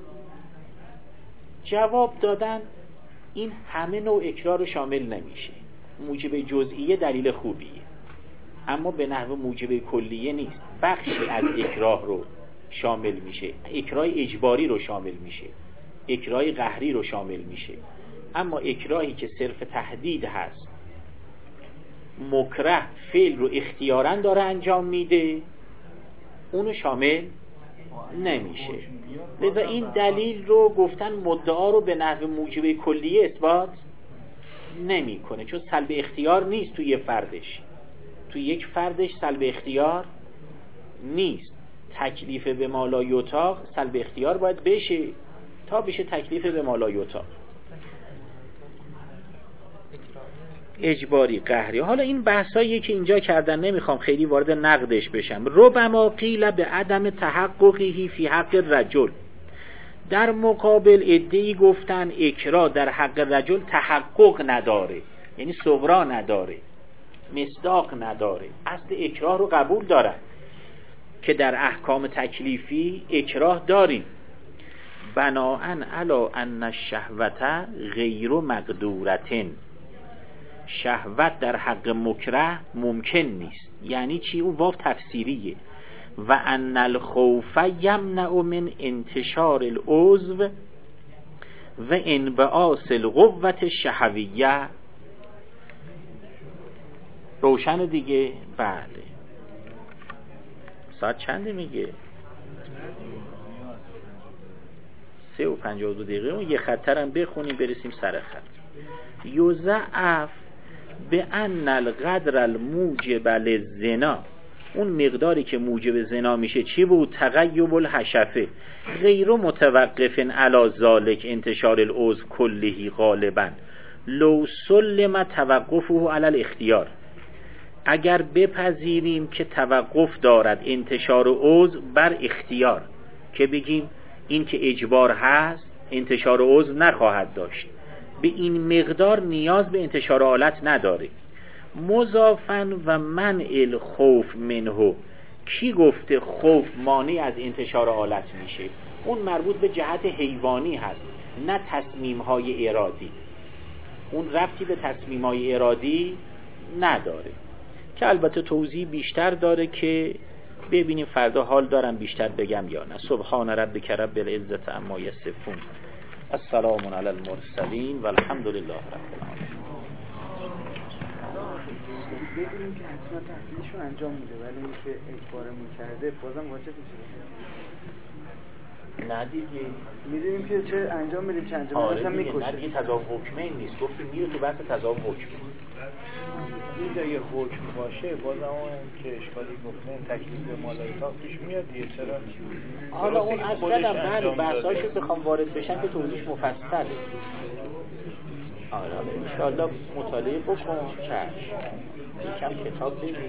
جواب دادن این همه نوع اکراه رو شامل نمیشه. موجب جزئیه دلیل خوبیه، اما به نحو موجب کلیه نیست. بخشی از اکراه رو شامل میشه، اکراه اجباری رو شامل میشه، اکراه قهری رو شامل میشه. اما اکراهی که صرف تهدید هست، مکره فعل رو اختیاراً داره انجام میده، اونو شامل نمیشه. لذا این دلیل رو گفتن مدعا رو به نحو موجب کلیه اثبات نمیکنه، چون سلب اختیار نیست توی یه فردش، توی یک فردش سلب اختیار نیست. تکلیف به مالایطاق سلب اختیار باید بشه تا بشه تکلیف به مالایطاق اجباری قهری. حالا این بحثایی که اینجا کردن نمیخوام خیلی وارد نقدش بشم. ربما قیل به عدم تحققی فی حق الرجل، در مقابل عده‌ای گفتن اکراه در حق رجل تحقق نداره، یعنی صغرا نداره، مصداق نداره. اصل اکراه رو قبول دارن که در احکام تکلیفی اکراه داریم. بناءً علی ان الشهوة غیر مقدورة، شهوت در حق مکره ممکن نیست. یعنی چی؟ اون واو تفسیریه. و ان الخوف یمنع من انتشار العضو و انبعاث القوة الشهویه. روشن دیگه؟ بله. ساعت چنده میگه؟ 3:52. اون یه خطرم بخونیم برسیم سر خط. یوزعف به ان القدر الموجب للزنا، اون مقداری که موجب زنا میشه چی بود؟ تغیب الحشفه غیر متوقف علی ذالک انتشار العضو کلهی غالبا لو سلم توقفه علی الاختیار. اگر بپذیریم که توقف دارد انتشار عضو بر اختیار، که بگیم این که اجبار هست انتشار عضو نخواهد داشت، به این مقدار نیاز به انتشار آلت نداره. مضافن و منع الخوف منه. کی گفته خوف مانع از انتشار آلت میشه؟ اون مربوط به جهت حیوانی هست، نه تصمیم‌های ارادی. اون ربطی به تصمیم‌های ارادی نداره، که البته توضیح بیشتر داره که ببینیم فردا حال دارم بیشتر بگم یا نه. سبحان ربک رب العزة عما یصفون، السلام علی المرسلین و الحمد لله رب العالمین. بدونیم که حتما تحصیلشون انجام میده، ولی اینکه اجبارمون کرده بازم واجب میشه. نه دیگه میدونیم که چه انجام میدیم چه انجام میدیم. آره دیگه، نه دیگه تضاد حکمه این نیست. گفتیم میره تو بحث تضاد حکمه. این جای حکم باشه بازم اون که اشکالی گفتن تکلیف مالایتا پیش میاد دیگه. چرا حالا اون اصلا بله بحثاشو بخوام وارد بشن که توضیحش مفصله. آره انشاءالله مطالعه بکن. یکم کتاب ببین.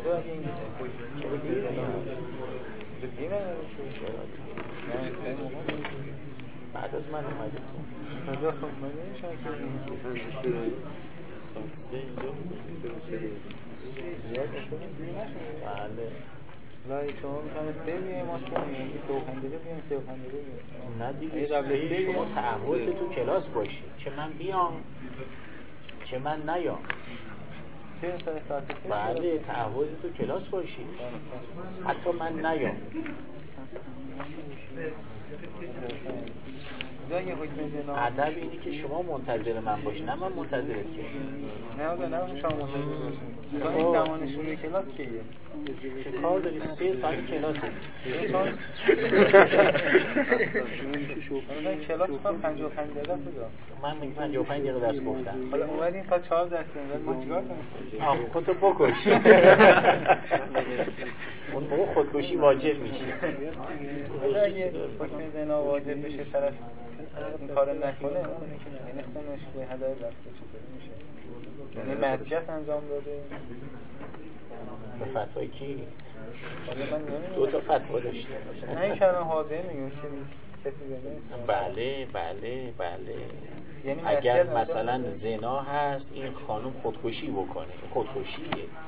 بعد از من اومده لای شما میتونه بمیه ما کنیم سوخندگی بیان سوخندگی نه دیگه شما تعهد تو کلاس باشی که من بیام که من نیام. بله تعهد تو کلاس باشی حتی من نیام. ادب اینی که شما منتظر من باشی، نه من منتظرت که. نه شما منتظر باشی. این زمان شروع کلاس کیه؟ چه کار داری؟ 3 ساعت کلاسه. کلاس کنم 55 دقیقه بذار. من میگم 55 دقیقه درس گفتم. حالا اومدیم تا 4 درس می‌ذاریم ما چیکار کنیم؟ خودتو بکش. اون موقع خودکشی واجب میشه. اگه حکم زنا واجب بشه طرف این کارو نکنه یعنی خونش به هدر رفته چطوری میشه؟ یعنی معصیت انجام داده. به فتوای کی؟ من 2 تا فتوا داشته. نه این کلمه حاضر میگم کسی زنا. بله. یعنی اگر مثلا زنا هست این خانم خودکشی بکنه، خودکشیه.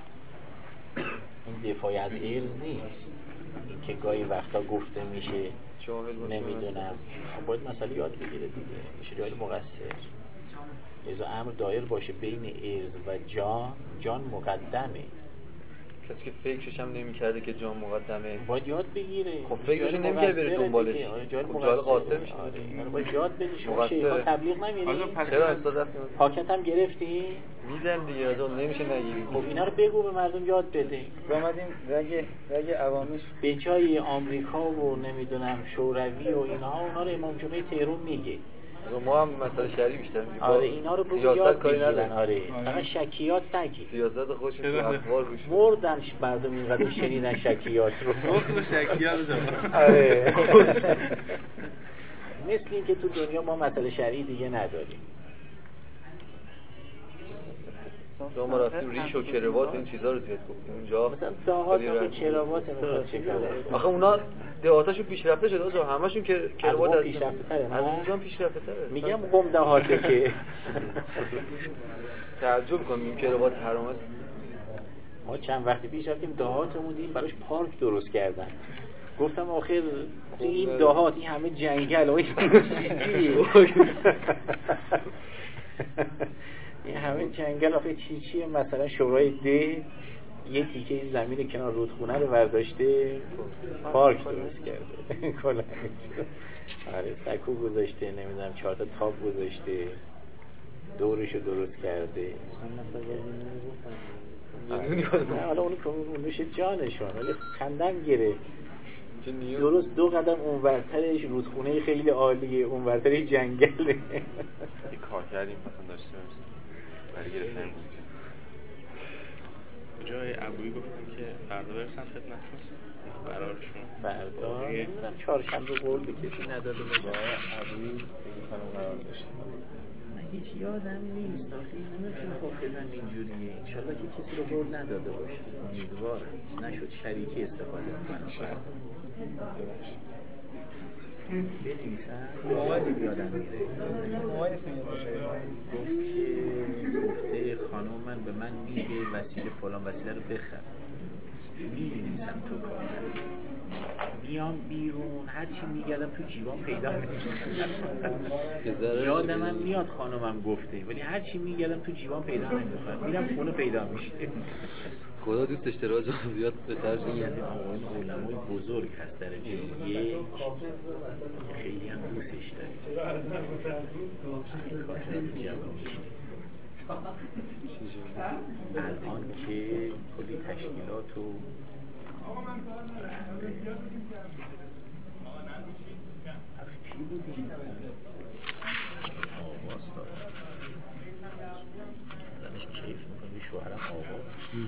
این دفاعی از علم نیست. این که گاهی وقتا گفته میشه نمیدونم باید مسئله یاد بگیره دیگه، میشه جای مقصر. لذا امر دایر باشه بین ارز و جان مقدمه. کسی که فکرش هم نمی‌کرده که جان مقدمه باید یاد بگیره. خب فکرش نمی‌کرده بره دنبالش. جای قاصر میشه. باید یاد بگیری. شما شیخا تبلیغ نمیری؟ چرا استاد پاکت هم گرفتی؟ میدن دیگه از اون نمیشه نگیری. خب اینا رو بگو به مردم یاد بده. اومدیم رگ عوامیش به جای آمریکا و نمیدونم شوروی و اینها اونا رو امام جمعه تهران میگه. ما هم مثلا شهری بیشتر میگیم. آره اینا رو بگو یاد بگیرن. آره فقط شکیات نگی. سیاست خوش تو اخبار روش مردن مردم اینقدر شنیدن شکیات رو. خود شکیات رو. آره مثل این که تو دنیا ما مسئله شرعی دیگه نداریم. ما رفتیم ریش و کروات این چیزا رو زیاد گفتیم اونجا. مثلا دهات و کروات میخواد چه کنه؟ آخه اونا دهاتاشون پیشرفته شده آجا، همشون که کروات از پیشرفته تره. از اونجا پیشرفته تره. میگم قم دهاته که تعجب کنیم کروات حرامت. ما چند وقتی پیش رفتیم دهاتمون دیدیم براش پارک درست کردن. گفتم آخر این دهات این همه جنگل و این همه جنگل آخه چیه؟ مثلا شورای ده یه تیکه زمین کنار رودخونه رو برداشته پارک درست کرده. کلا آره سکو گذاشته، نمیدونم 4 تا تاب گذاشته، دورشو درست کرده. نه حالا اونو نوش جانشون ولی خندم گرفت. درست 2 قدم اونورترش رودخونه خیلی عالیه، اونورترش جنگله. یه کار کردیم مثلا داشته باشیم برای گرفتن موزیک. جای ابویی گفتن که فردا برسن خدمتتون قرارشون. فردا نمیدونم چهارشنبه قول به کسی نداده باشه. ابویی قرار داشتیم. من هیچ یادم نیست. آخه نمیتونه حافظم اینجوریه. انشالله که کسی رو قول نداده باشه. امیدوارم نشد شریکی استفاده کنم. بنویسم موبایل یادم میره. گفته خانم من به من میگه وسیله فلان وسیله رو بخر، می‌نویسم تو کار، میام بیرون هرچی میگردم تو جیبام پیدا نمی‌کنم. یادم هم میاد خانمم گفته ولی هرچی میگردم تو جیبام پیدا نمی‌کنم، میرم خونه پیدا میشه. خدا دوست داشته راجع زیاد به ترجمه یعنی آقایون علمای بزرگ هست در درجه یک، خیلی هم دوستش داریم. این کار رو جواب میشه. الان که کلی تشکیلات و کی بودی؟ آواز دارم زنش کیف میکنی شوهرم آواز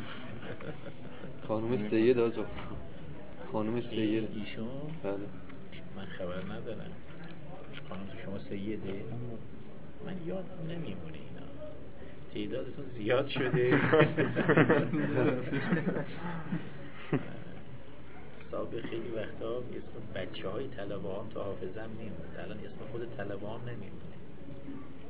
خانم سید آجا خانم سید ایشون؟ بله من خبر ندارم. خانم تو شما سیده؟ من یادم نمیمونه اینا، تعدادتون زیاد شده. سابق خیلی وقتا اسم بچه های طلبه هم تو حافظم میمونه، الان اسم خود طلبه هم نمیمونه.